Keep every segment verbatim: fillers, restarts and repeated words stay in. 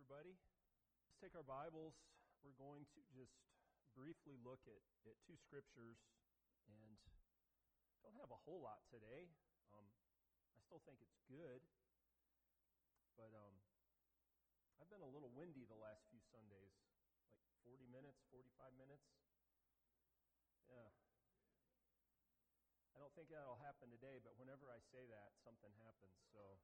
everybody. Let's take our Bibles. We're going to just briefly look at, at two scriptures, and don't have a whole lot today. Um, I still think it's good, but um, I've been a little windy the last few Sundays, like forty minutes, forty-five minutes. Yeah. I don't think that'll happen today, but whenever I say that, something happens, so...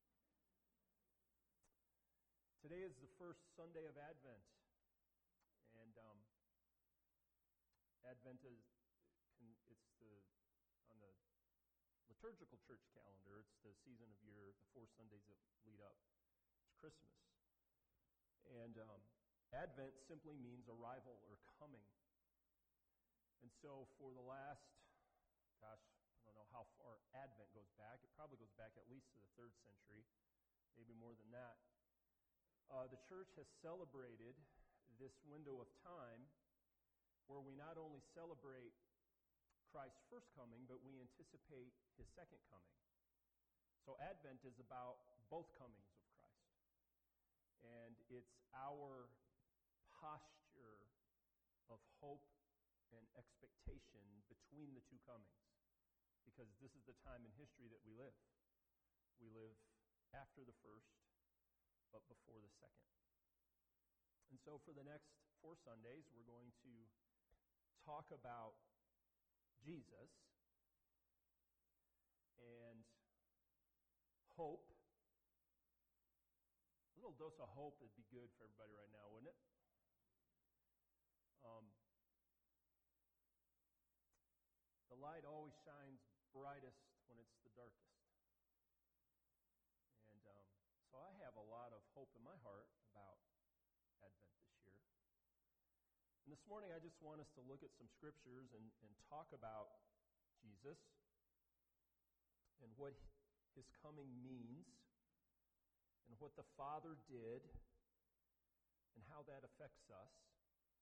Today is the first Sunday of Advent, and um, Advent is can, it's the on the liturgical church calendar. It's the season of year, the four Sundays that lead up to Christmas, and um, Advent simply means arrival or coming. And so, for the last, gosh, I don't know how far Advent goes back. It probably goes back at least to the third century, maybe more than that. Uh, the church has celebrated this window of time where we not only celebrate Christ's first coming, but we anticipate his second coming. So Advent is about both comings of Christ. And it's our posture of hope and expectation between the two comings. Because this is the time in history that we live. We live after the first, but before the second. And so for the next four Sundays, we're going to talk about Jesus and hope. A little dose of hope would be good for everybody right now, wouldn't it? Um, the light always shines brightest when it's the darkest. And um, so I have a lot of hope in my heart about Advent this year. And this morning I just want us to look at some scriptures and, and talk about Jesus and what his coming means and what the Father did and how that affects us.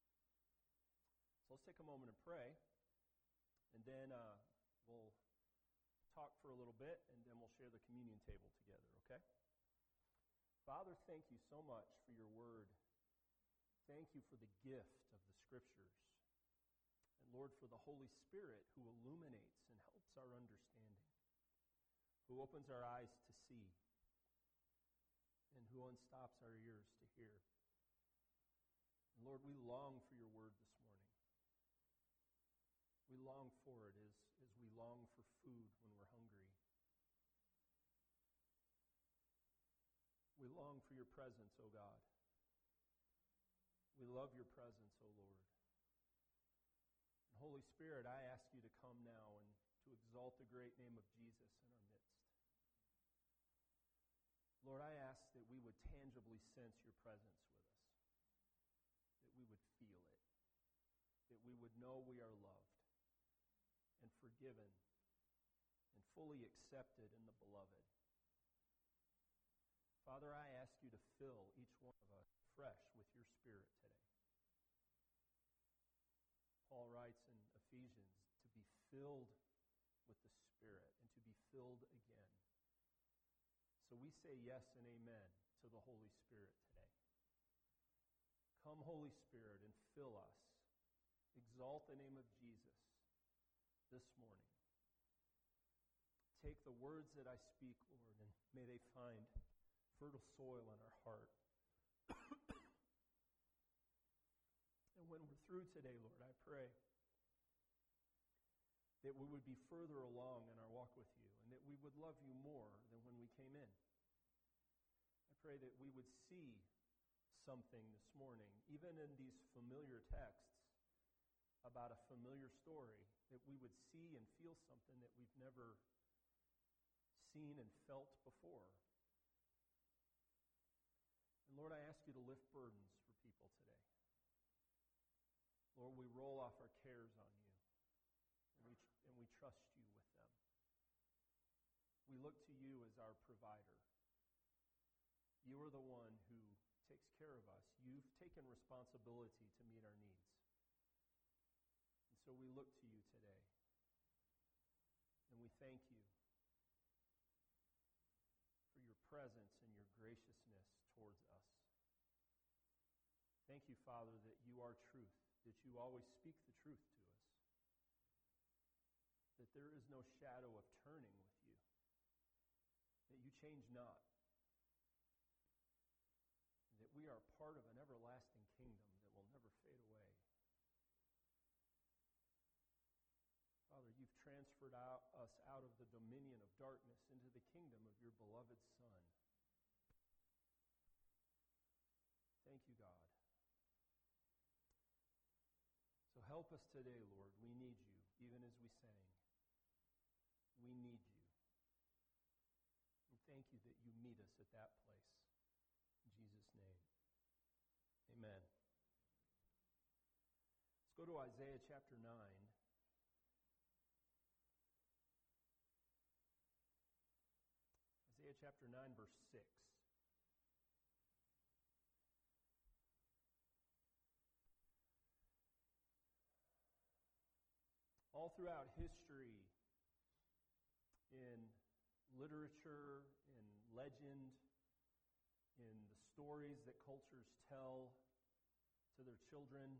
So let's take a moment and pray, and then uh, we'll talk for a little bit, and then we'll share the communion table together, okay? Father, thank you so much for your word. Thank you for the gift of the Scriptures. And Lord, for the Holy Spirit who illuminates and helps our understanding, who opens our eyes to see, and who unstops our ears to hear. And Lord, we long for your word this morning. We long for it as, as we long for food when we're hungry. We long for your presence, O God. We love your presence, O Lord. And Holy Spirit, I ask you to come now and to exalt the great name of Jesus in our midst. Lord, I ask that we would tangibly sense your presence with us, that we would feel it, that we would know we are loved and forgiven and fully accepted in the beloved. Father, I ask you to fill each one of us fresh with your Spirit today. Paul writes in Ephesians to be filled with the Spirit and to be filled again. So we say yes and amen to the Holy Spirit today. Come, Holy Spirit, and fill us. Exalt the name of Jesus this morning. Take the words that I speak, Lord, and may they find fertile soil in our heart. And when we're through today, Lord, I pray that we would be further along in our walk with you and that we would love you more than when we came in. I pray that we would see something this morning, even in these familiar texts about a familiar story, that we would see and feel something that we've never seen and felt before. And Lord, I ask you to lift burdens for people today. Lord, we roll off our cares on you, and we, and we trust you with them. We look to you as our provider. You are the one who takes care of us. You've taken responsibility to meet our needs. And so we look to you today, and we thank you for your presence and your graciousness towards us. you, Father, that you are truth, that you always speak the truth to us, that there is no shadow of turning with you, that you change not, that we are part of an everlasting kingdom that will never fade away. Father, you've transferred out, us out of the dominion of darkness into the kingdom of your beloved Son. Thank you, God. So help us today, Lord. We need you, even as we sang. We need you. And thank you that you meet us at that place. In Jesus' name, amen. Let's go to Isaiah chapter nine. Isaiah chapter nine, verse six. All throughout history, in literature, in legend, in the stories that cultures tell to their children,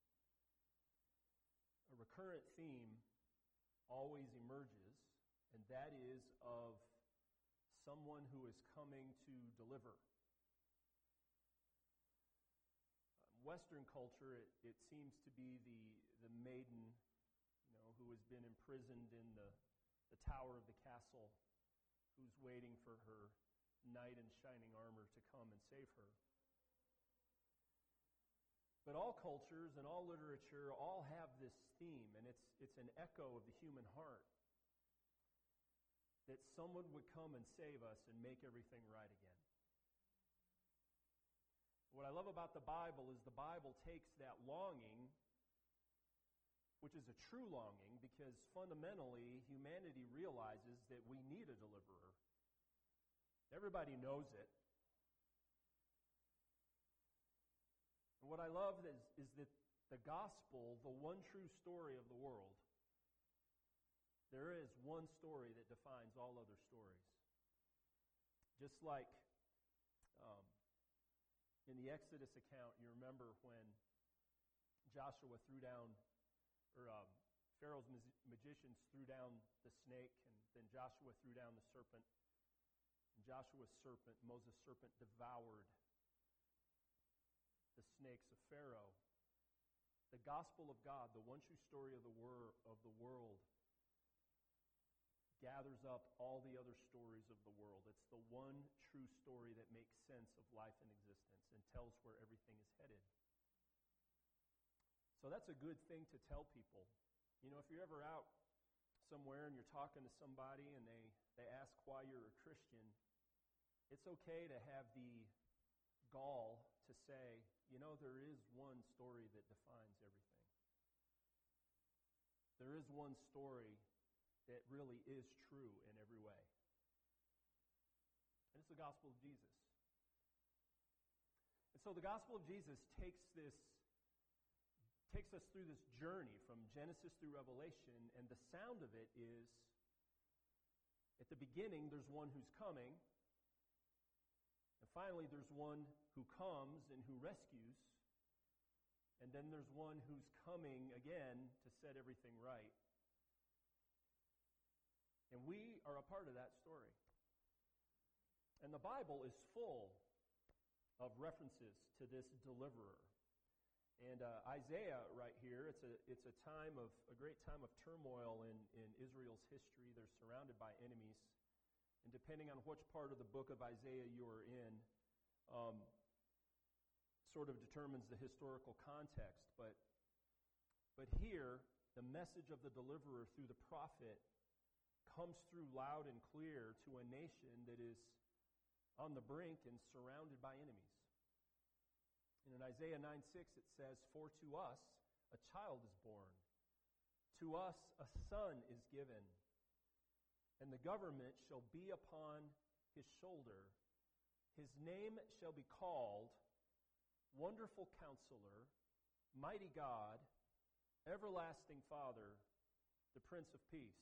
a recurrent theme always emerges, and that is of someone who is coming to deliver. Western culture, it, it seems to be the, the maiden, you know, who has been imprisoned in the, the tower of the castle, who's waiting for her knight in shining armor to come and save her. But all cultures and all literature all have this theme, and it's it's an echo of the human heart, that someone would come and save us and make everything right again. What I love about the Bible is the Bible takes that longing, which is a true longing, because fundamentally humanity realizes that we need a deliverer. Everybody knows it. And what I love is, is that the gospel, the one true story of the world, there is one story that defines all other stories. Just like um, in the Exodus account, you remember when Joshua threw down, or um, Pharaoh's magicians threw down the snake, and then Joshua threw down the serpent. And Joshua's serpent, Moses' serpent, devoured the snakes of Pharaoh. The gospel of God, the one true story of the wor- of the world, gathers up all the other stories of the world. It's the one true story that makes sense of life and existence and tells where everything is headed. So that's a good thing to tell people. You know, if you're ever out somewhere and you're talking to somebody and they, they ask why you're a Christian, it's okay to have the gall to say, you know, there is one story that defines everything. There is one story that really is true in every way. And it's the gospel of Jesus. And so the gospel of Jesus takes this, takes us through this journey from Genesis through Revelation, and the sound of it is, at the beginning, there's one who's coming, and finally there's one who comes and who rescues, and then there's one who's coming again to set everything right. And we are a part of that story. And the Bible is full of references to this deliverer. And uh, Isaiah right here, it's a it's a time of a great time of turmoil in, in Israel's history. They're surrounded by enemies. And depending on which part of the book of Isaiah you are in, um, sort of determines the historical context. But but here, the message of the deliverer through the prophet comes through loud and clear to a nation that is on the brink and surrounded by enemies. And in Isaiah nine six it says, "For to us a child is born, to us a son is given, and the government shall be upon his shoulder. His name shall be called Wonderful Counselor, Mighty God, Everlasting Father, the Prince of Peace."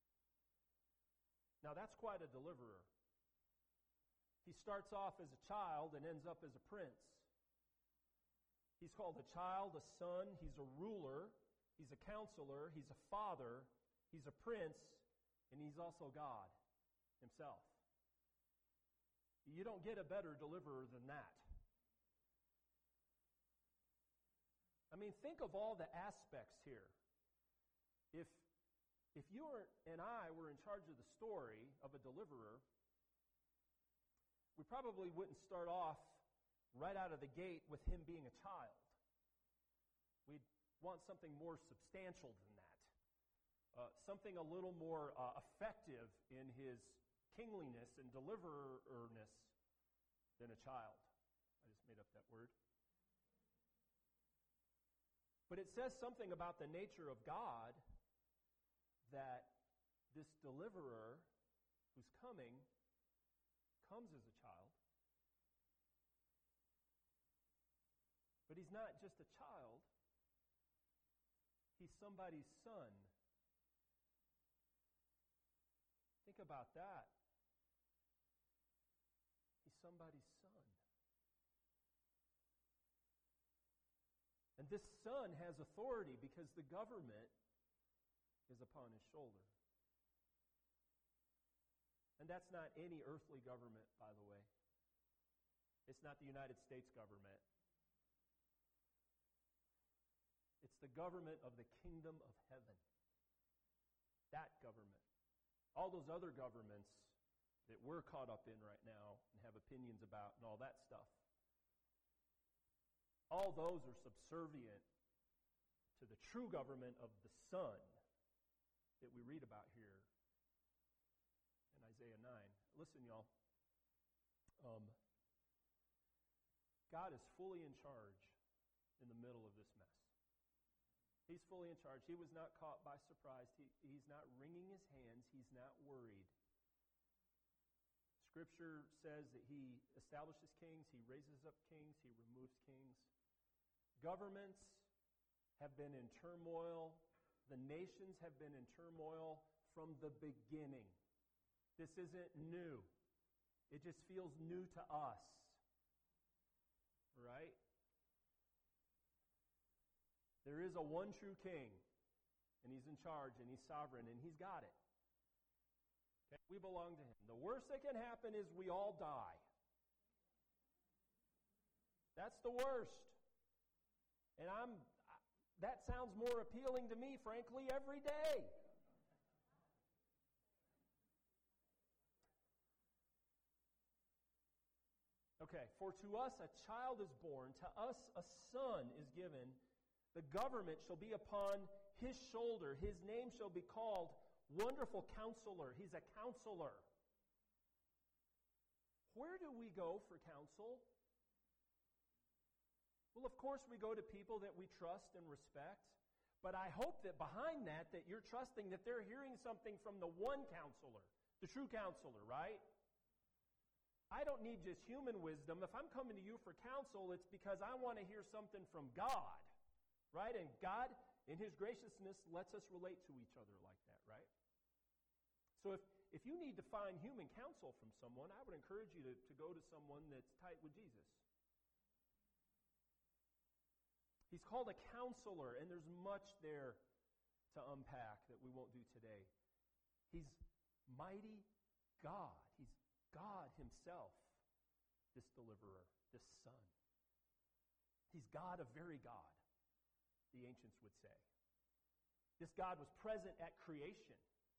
Now that's quite a deliverer. He starts off as a child and ends up as a prince. He's called a child, a son, he's a ruler, he's a counselor, he's a father, he's a prince, and he's also God himself. You don't get a better deliverer than that. I mean, think of all the aspects here. If, if you were, and I were in charge of the story of a deliverer, we probably wouldn't start off right out of the gate with him being a child. We'd want something more substantial than that. Uh, something a little more uh, effective in his kingliness and delivererness than a child. I just made up that word. But it says something about the nature of God, that this deliverer who's coming comes as a child. But he's not just a child. He's somebody's son. Think about that. He's somebody's son. And this son has authority because the government is upon his shoulder. And that's not any earthly government, by the way. It's not the United States government. It's the government of the kingdom of heaven. That government. All those other governments that we're caught up in right now and have opinions about and all that stuff, all those are subservient to the true government of the Son that we read about here in Isaiah nine. Listen, y'all. Um, God is fully in charge in the middle of this mess. He's fully in charge. He was not caught by surprise. He, he's not wringing his hands. He's not worried. Scripture says that he establishes kings, he raises up kings, he removes kings. Governments have been in turmoil. The nations have been in turmoil from the beginning. This isn't new. It just feels new to us. Right? There is a one true king, and he's in charge, and he's sovereign, and he's got it. Okay? We belong to him. The worst that can happen is we all die. That's the worst. And I'm that sounds more appealing to me, frankly, every day. Okay, for to us a child is born, to us a son is given. The government shall be upon his shoulder. His name shall be called Wonderful Counselor. He's a counselor. Where do we go for counsel? Well, of course, we go to people that we trust and respect. But I hope that behind that, that you're trusting that they're hearing something from the one counselor, the true counselor, right? I don't need just human wisdom. If I'm coming to you for counsel, it's because I want to hear something from God. Right? And God, in his graciousness, lets us relate to each other like that, right? So if, if you need to find human counsel from someone, I would encourage you to, to go to someone that's tight with Jesus. He's called a counselor, and there's much there to unpack that we won't do today. He's mighty God. He's God himself, this deliverer, this son. He's God, a very God, the ancients would say. This God was present at creation.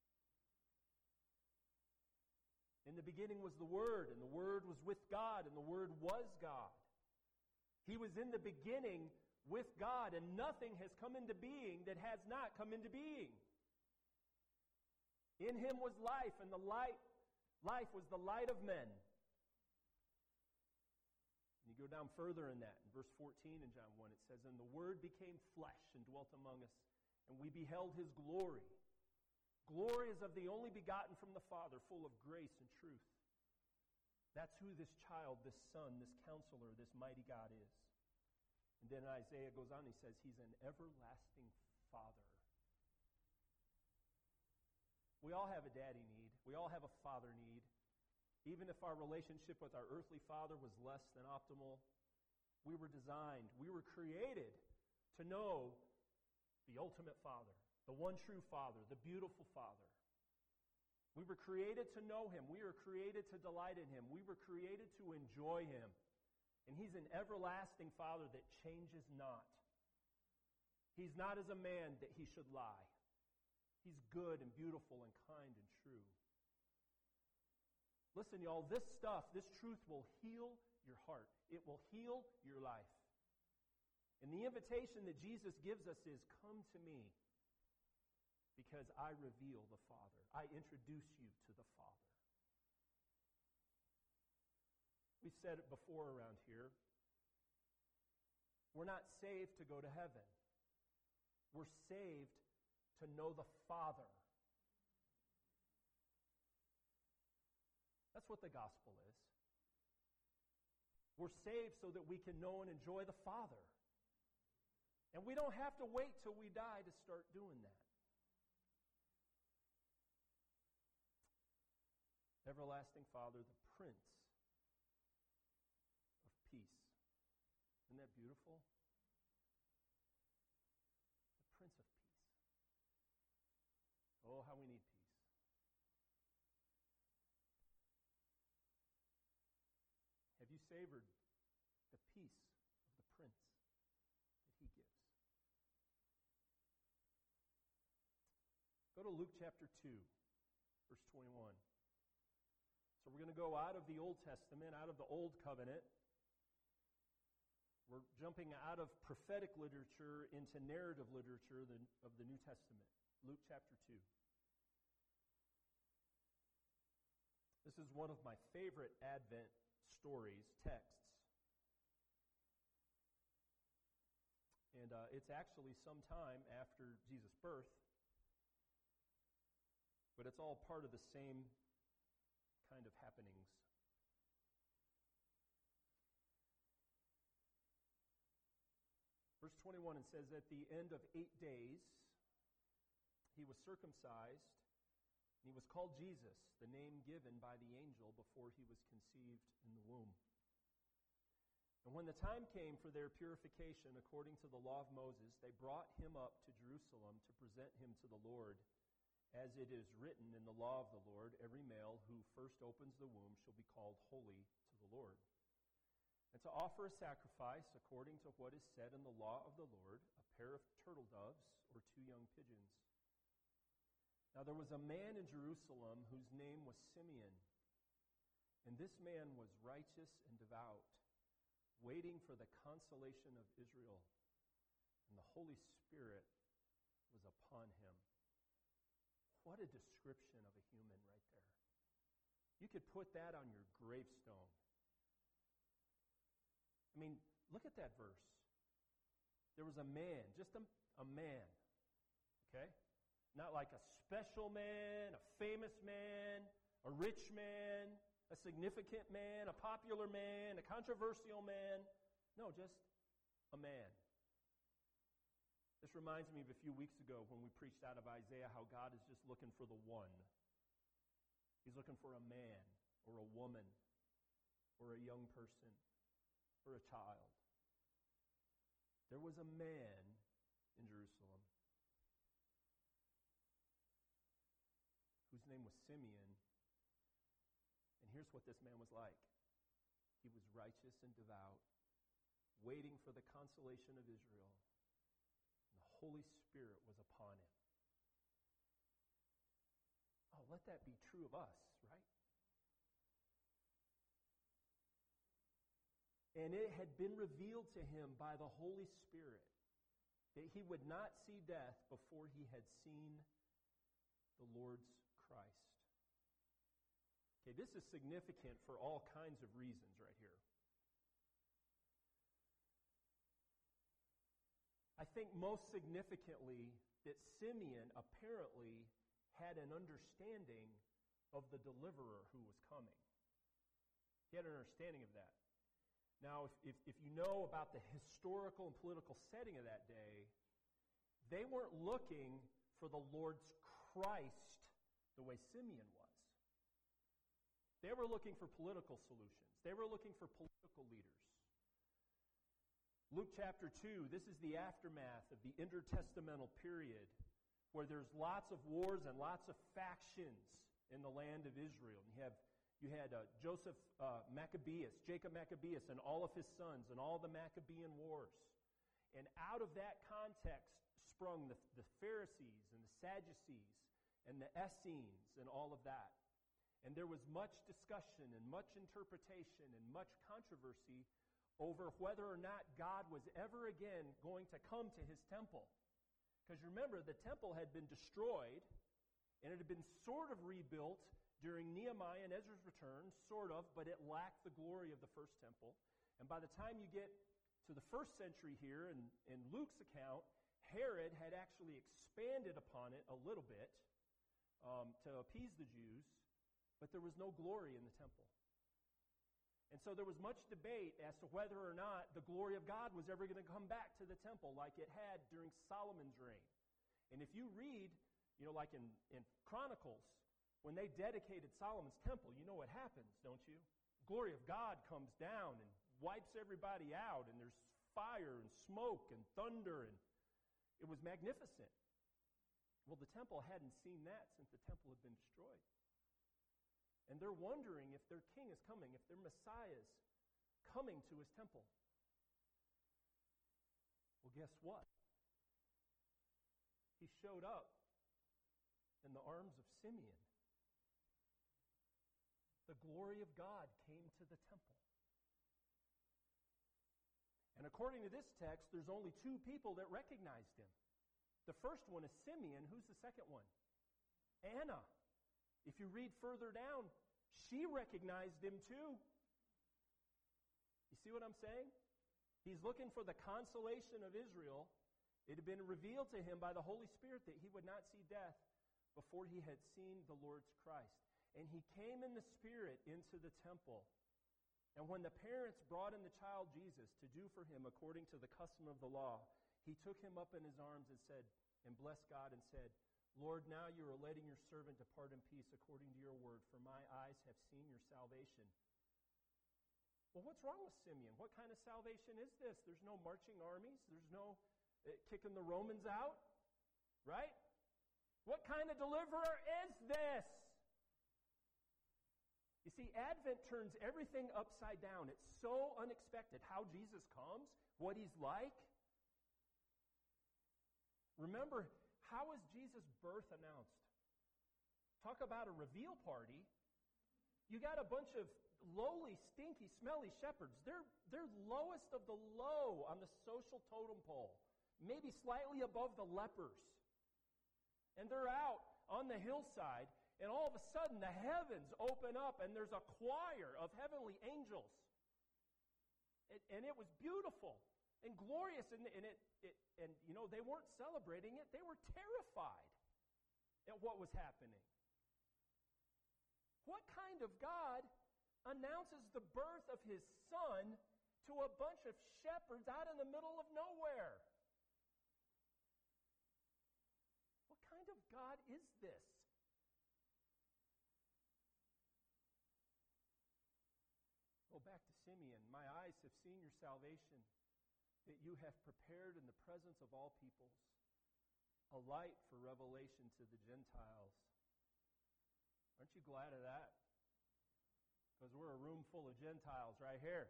In the beginning was the Word, and the Word was with God, and the Word was God. He was in the beginning with God, and nothing has come into being that has not come into being. In him was life, and the light, life was the light of men. And you go down further in that. In verse fourteen in John one, it says, "And the Word became flesh and dwelt among us, and we beheld his glory. Glory is of the only begotten from the Father, full of grace and truth." That's who this child, this son, this counselor, this mighty God is. And then Isaiah goes on, he says, he's an everlasting Father. We all have a daddy need. We all have a father need. Even if our relationship with our earthly father was less than optimal, We were designed, we were created to know the ultimate Father, the one true Father, the beautiful Father. We were created to know Him. We were created to delight in Him. We were created to enjoy Him. And He's an everlasting Father that changes not. He's not as a man that He should lie. He's good and beautiful and kind and true. Listen, y'all, this stuff, this truth will heal your heart. It will heal your life. And the invitation that Jesus gives us is, come to me because I reveal the Father. I introduce you to the Father. We've said it before around here. We're not saved to go to heaven. We're saved to know the Father. That's what the gospel is. We're saved so that we can know and enjoy the Father. And we don't have to wait till we die to start doing that. Everlasting Father, the Prince of Peace. Isn't that beautiful? The Prince of Peace. Oh, how we need peace. Have you savored the peace of the Prince that He gives? Go to Luke chapter two, verse twenty-one. So we're going to go out of the Old Testament, out of the Old Covenant. We're jumping out of prophetic literature into narrative literature of the New Testament. Luke chapter two. This is one of my favorite Advent stories, texts. And uh, it's actually some time after Jesus' birth, but it's all part of the same kind of happenings. Verse twenty-one, it says, at the end of eight days, he was circumcised, and he was called Jesus, the name given by the angel before he was conceived in the womb. And when the time came for their purification according to the law of Moses, they brought him up to Jerusalem to present him to the Lord. As it is written in the law of the Lord, every male who first opens the womb shall be called holy to the Lord. And to offer a sacrifice according to what is said in the law of the Lord, a pair of turtle doves or two young pigeons. Now there was a man in Jerusalem whose name was Simeon, and this man was righteous and devout, waiting for the consolation of Israel, and the Holy Spirit was upon him. What a description of a human right there. You could put that on your gravestone. I mean, look at that verse. There was a man, just a, a man, okay? Not like a special man, a famous man, a rich man, a significant man, a popular man, a controversial man. No, just a man. This reminds me of a few weeks ago when we preached out of Isaiah how God is just looking for the one. He's looking for a man or a woman or a young person or a child. There was a man in Jerusalem whose name was Simeon. And here's what this man was like. He was righteous and devout, waiting for the consolation of Israel. And the Holy Spirit was upon him. Oh, let that be true of us, right? And it had been revealed to him by the Holy Spirit that he would not see death before he had seen the Lord's Christ. Okay, this is significant for all kinds of reasons right here. I think most significantly that Simeon apparently had an understanding of the deliverer who was coming. He had an understanding of that. Now, if, if, if you know about the historical and political setting of that day, they weren't looking for the Lord's Christ the way Simeon was. They were looking for political solutions. They were looking for political leaders. Luke chapter two, this is the aftermath of the intertestamental period where there's lots of wars and lots of factions in the land of Israel. And you have you had uh, Joseph uh, Maccabeus, Jacob Maccabeus, and all of his sons, and all the Maccabean wars. And out of that context sprung the, the Pharisees and the Sadducees and the Essenes and all of that. And there was much discussion and much interpretation and much controversy over whether or not God was ever again going to come to his temple. Because remember, the temple had been destroyed, and it had been sort of rebuilt during Nehemiah and Ezra's return, sort of, but it lacked the glory of the first temple. And by the time you get to the first century here, in, in Luke's account, Herod had actually expanded upon it a little bit um, to appease the Jews, but there was no glory in the temple. And so there was much debate as to whether or not the glory of God was ever going to come back to the temple like it had during Solomon's reign. And if you read, you know, like in, in Chronicles, when they dedicated Solomon's temple, you know what happens, don't you? Glory of God comes down and wipes everybody out, and there's fire and smoke and thunder, and it was magnificent. Well, the temple hadn't seen that since the temple had been destroyed. And they're wondering if their king is coming, if their Messiah is coming to his temple. Well, guess what? He showed up in the arms of Simeon. The glory of God came to the temple. And according to this text, there's only two people that recognized him. The first one is Simeon. Who's the second one? Anna. If you read further down, she recognized him too. You see what I'm saying? He's looking for the consolation of Israel. It had been revealed to him by the Holy Spirit that he would not see death before he had seen the Lord's Christ. And he came in the Spirit into the temple. And when the parents brought in the child Jesus to do for him according to the custom of the law, he took him up in his arms and said, and blessed God and said, Lord, now you are letting your servant depart in peace according to your word, for my eyes have seen your salvation. Well, what's wrong with Simeon? What kind of salvation is this? There's no marching armies. There's no uh, kicking the Romans out, right? What kind of deliverer is this? You see, Advent turns everything upside down. It's so unexpected how Jesus comes, what he's like. Remember, how was Jesus' birth announced? Talk about a reveal party. You got a bunch of lowly, stinky, smelly shepherds. They're, they're lowest of the low on the social totem pole, maybe slightly above the lepers. And they're out on the hillside, and all of a sudden the heavens open up, and there's a choir of heavenly angels. It, and it was beautiful and glorious, and, and it, it and you know, they weren't celebrating it, they were terrified at what was happening. What kind of God announces the birth of his son to a bunch of shepherds out in the middle of nowhere? What kind of God is this? Go back to Simeon. My eyes have seen your salvation, that you have prepared in the presence of all peoples a light for revelation to the Gentiles. Aren't you glad of that? Because we're a room full of Gentiles right here.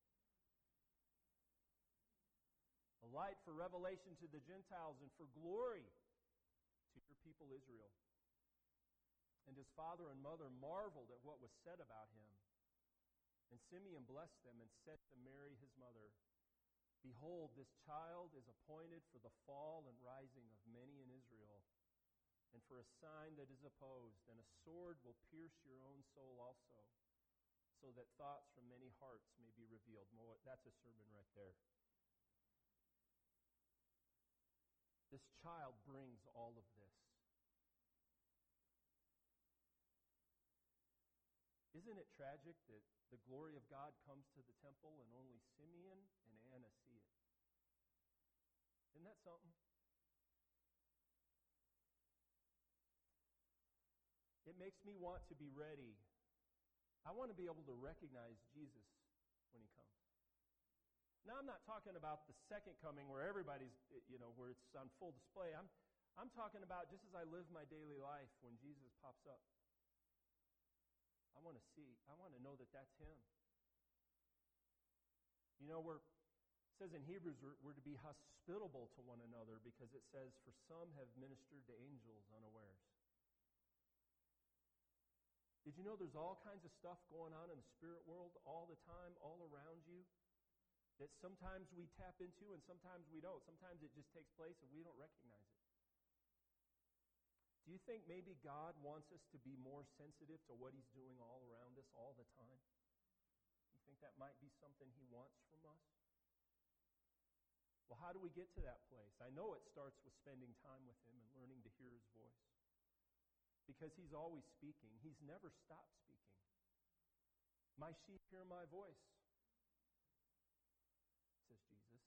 A light for revelation to the Gentiles and for glory to your people Israel. And his father and mother marveled at what was said about him. And Simeon blessed them and said to Mary his mother, Behold, this child is appointed for the fall and rising of many in Israel, and for a sign that is opposed, and a sword will pierce your own soul also, so that thoughts from many hearts may be revealed. That's a sermon right there. This child brings all of this. Isn't it tragic that the glory of God comes to the temple and only Simeon and Anna see it? Isn't that something? It makes me want to be ready. I want to be able to recognize Jesus when he comes. Not I'm not talking about the second coming where everybody's, you know, where it's on full display. I'm, I'm talking about just as I live my daily life when Jesus pops up. I want to see, I want to know that that's Him. You know, we're, it says in Hebrews we're, we're to be hospitable to one another because it says, for some have ministered to angels unawares. Did you know there's all kinds of stuff going on in the spirit world all the time, all around you, that sometimes we tap into and sometimes we don't. Sometimes it just takes place and we don't recognize it. Do you think maybe God wants us to be more sensitive to what He's doing all around us all the time? You think that might be something He wants from us? Well, how do we get to that place? I know it starts with spending time with Him and learning to hear His voice. Because He's always speaking. He's never stopped speaking. My sheep hear my voice, says Jesus.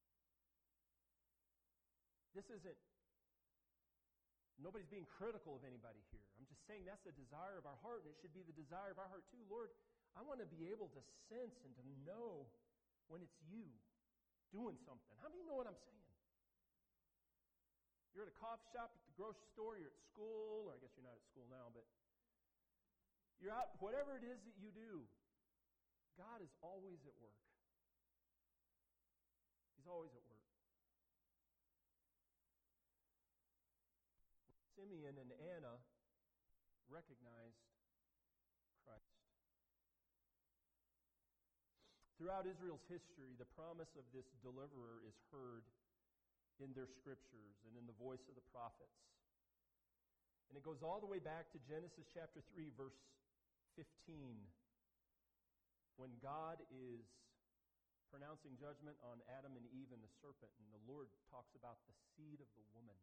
This isn't, nobody's being critical of anybody here. I'm just saying that's the desire of our heart, and it should be the desire of our heart too. Lord, I want to be able to sense and to know when it's You doing something. How many know what I'm saying? You're at a coffee shop, at the grocery store, you're at school, or I guess you're not at school now, but you're out, whatever it is that you do, God is always at work. He's always at work. Simeon and Anna recognized Christ. Throughout Israel's history, the promise of this deliverer is heard in their scriptures and in the voice of the prophets. And it goes all the way back to Genesis chapter three, verse fifteen, when God is pronouncing judgment on Adam and Eve and the serpent, and the Lord talks about the seed of the woman.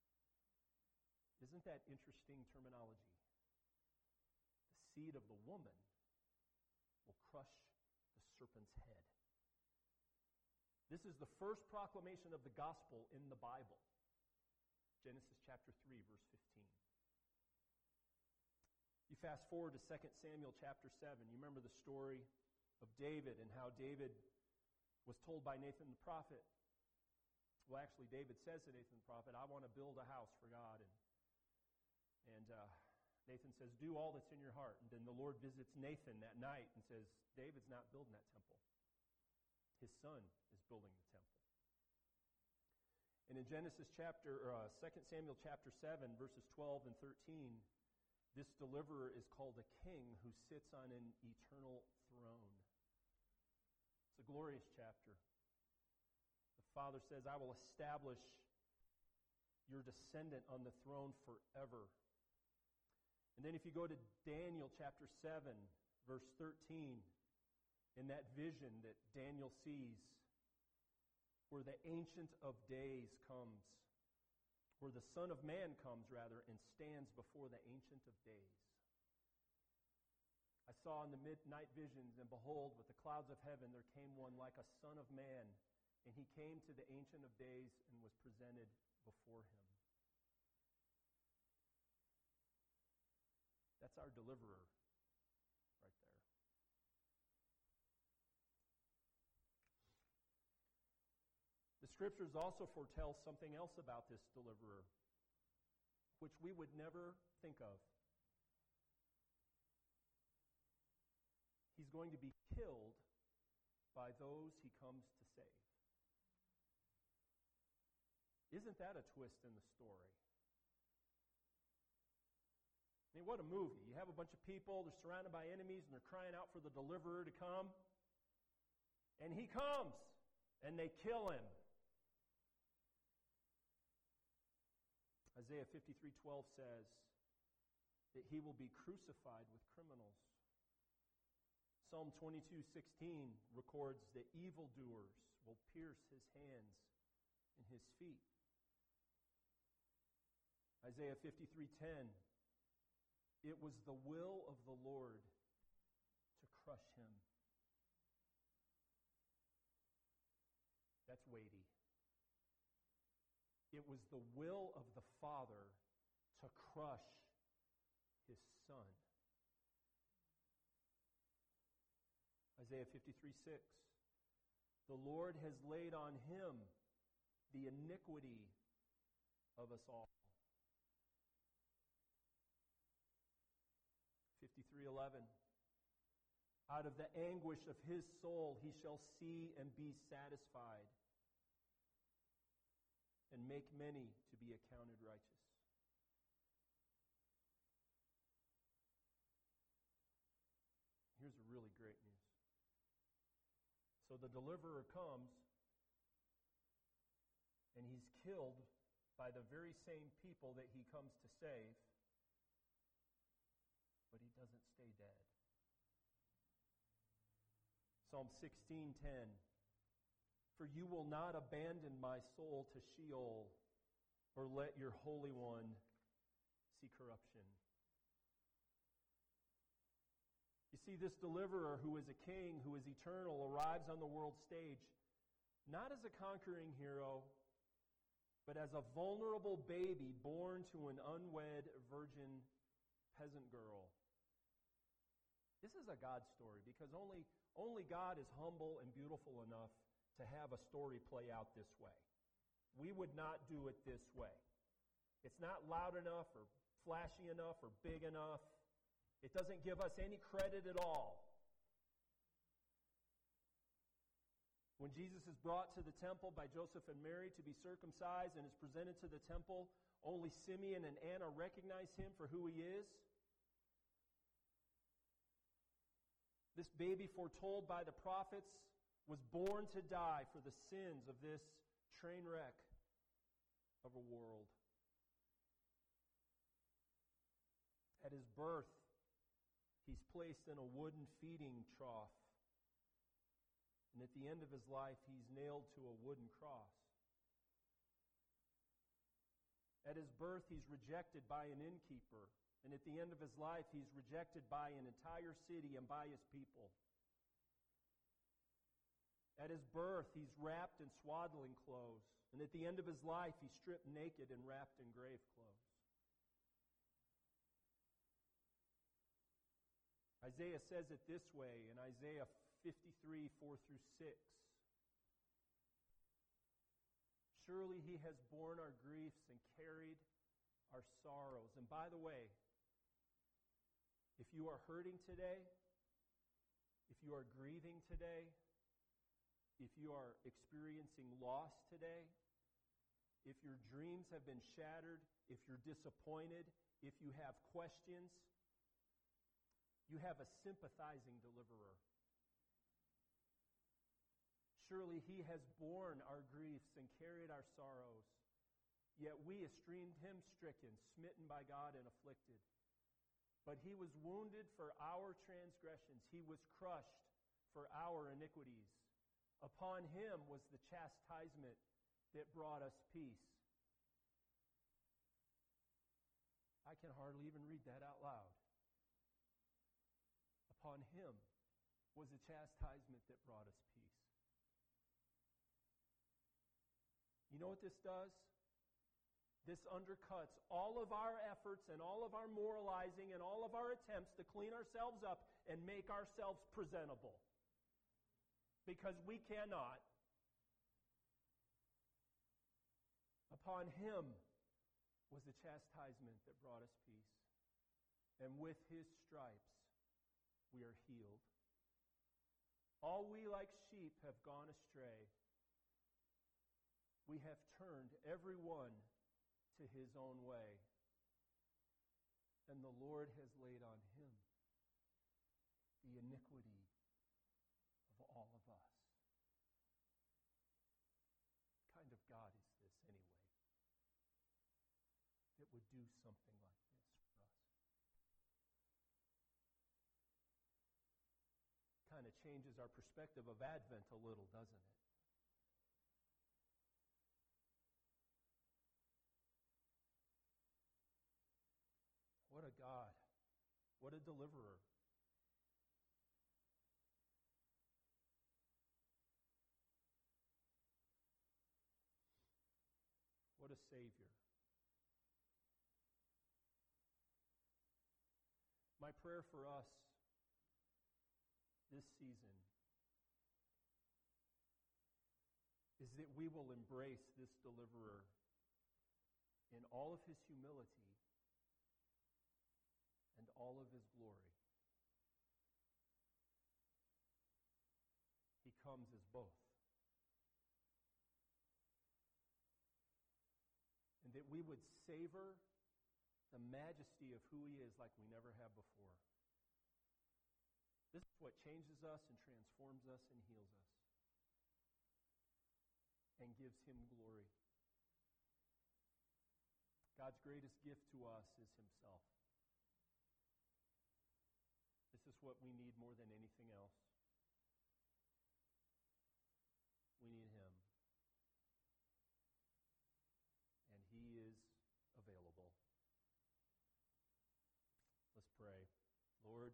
Isn't that interesting terminology? The seed of the woman will crush the serpent's head. This is the first proclamation of the gospel in the Bible. Genesis chapter three, verse fifteen. You fast forward to Second Samuel chapter seven. You remember the story of David and how David was told by Nathan the prophet. Well, actually, David says to Nathan the prophet, I want to build a house for God. And, and uh, Nathan says, do all that's in your heart. And then the Lord visits Nathan that night and says, David's not building that temple. His son is building the temple. And in Genesis chapter, uh, Second Samuel chapter seven, verses twelve and thirteen, this deliverer is called a king who sits on an eternal throne. It's a glorious chapter. The Father says, I will establish your descendant on the throne forever. And then if you go to Daniel chapter seven, verse thirteen, in that vision that Daniel sees, where the Ancient of Days comes, where the Son of Man comes, rather, and stands before the Ancient of Days. I saw in the midnight visions, and behold, with the clouds of heaven there came one like a Son of Man, and he came to the Ancient of Days and was presented before him. That's our deliverer right there. The Scriptures also foretell something else about this deliverer, which we would never think of. He's going to be killed by those he comes to save. Isn't that a twist in the story? I mean, what a movie. You have a bunch of people, they're surrounded by enemies, and they're crying out for the deliverer to come. And he comes, and they kill him. Isaiah fifty-three twelve says that he will be crucified with criminals. Psalm twenty-two sixteen records that evildoers will pierce his hands and his feet. Isaiah fifty-three ten, it was the will of the Lord to crush him. That's weighty. It was the will of the Father to crush his Son. Isaiah fifty-three six, The Lord has laid on him the iniquity of us all. fifty-three eleven. Out of the anguish of his soul he shall see and be satisfied, and make many to be accounted righteous. Here's a really great news. So the deliverer comes, and he's killed by the very same people that he comes to save, but he doesn't stay dead. Psalm sixteen ten. For you will not abandon my soul to Sheol, or let your Holy One see corruption. You see, this deliverer who is a king, who is eternal, arrives on the world stage, not as a conquering hero, but as a vulnerable baby born to an unwed virgin peasant girl. This is a God story, because only, only God is humble and beautiful enough to have a story play out this way. We would not do it this way. It's not loud enough or flashy enough or big enough. It doesn't give us any credit at all. When Jesus is brought to the temple by Joseph and Mary to be circumcised and is presented to the temple, only Simeon and Anna recognize him for who he is. This baby foretold by the prophets was born to die for the sins of this train wreck of a world. At his birth, he's placed in a wooden feeding trough. And at the end of his life, he's nailed to a wooden cross. At his birth, he's rejected by an innkeeper. And at the end of his life, he's rejected by an entire city and by his people. At his birth, he's wrapped in swaddling clothes. And at the end of his life, he's stripped naked and wrapped in grave clothes. Isaiah says it this way in Isaiah fifty-three, four through six. Surely he has borne our griefs and carried our sorrows. And by the way, if you are hurting today, if you are grieving today, if you are experiencing loss today, if your dreams have been shattered, if you're disappointed, if you have questions, you have a sympathizing deliverer. Surely he has borne our griefs and carried our sorrows. Yet we esteemed him stricken, smitten by God, and afflicted. But he was wounded for our transgressions. He was crushed for our iniquities. Upon him was the chastisement that brought us peace. I can hardly even read that out loud. Upon him was the chastisement that brought us peace. You know what this does? This undercuts all of our efforts and all of our moralizing and all of our attempts to clean ourselves up and make ourselves presentable. Because we cannot. Upon him was the chastisement that brought us peace. And with his stripes we are healed. All we like sheep have gone astray. We have turned every one to his own way. And the Lord has laid on him the iniquity of all of us. What kind of God is this anyway, that would do something like this for us? Kind of changes our perspective of Advent a little, doesn't it? What a God. What a deliverer. What a Savior. My prayer for us this season that we will embrace this deliverer in all of his humility and all of his glory. He comes as both. And that we would savor the majesty of who he is like we never have before. This is what changes us and transforms us and heals us and gives him glory. God's greatest gift to us is himself. This is what we need more than anything else. We need him. And he is available. Let's pray. Lord,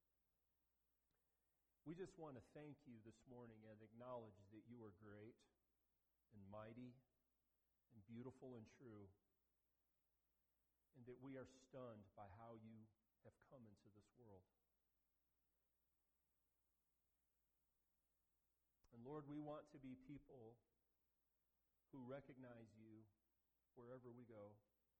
we just want to thank you this morning and acknowledge that you are great and mighty and beautiful and true, and that we are stunned by how you have come into this world. And Lord, we want to be people who recognize you wherever we go.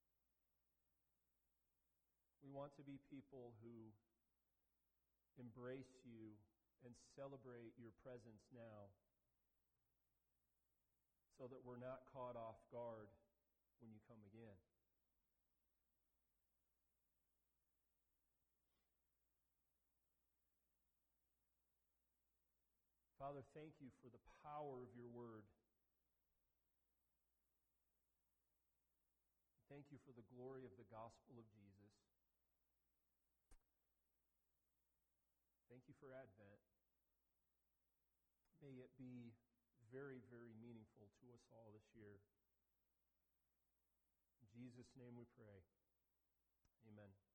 We want to be people who embrace you and celebrate your presence now, so that we're not caught off guard when you come again. Father, thank you for the power of your word. Thank you for the glory of the gospel of Jesus. Thank you for Advent. May it be very, very meaningful to us all this year. In Jesus' name we pray. Amen.